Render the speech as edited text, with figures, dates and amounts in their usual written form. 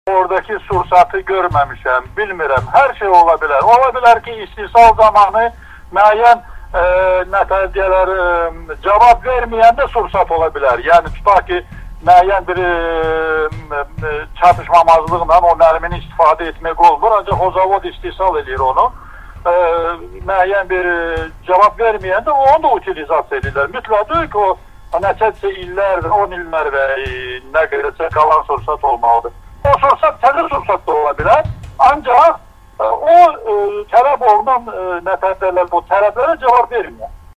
Oradaki sursatı görməmişəm, bilmirəm. Hər şey ola bilər. Ola bilər ki, istihsal zamanı müəyyən nəticələr cavab verməyəndə sursat ola bilər. Yəni tutaq ki, müəyyən bir çatışmamazlıqla o mərmini istifadə etmək olmur, ancaq o zavod istihsal edir onu. Müəyyən bir cavab verməyəndə onu da utilizasiya edirlər. Mütləq ki, o nəticə illər və 10 illər və nə qədərsə qalan sursat olmalıdır. O sursat təzə sursat da ola bilər, ancaq o tələb olunan nəticələr bu tələblərə cavab vermir.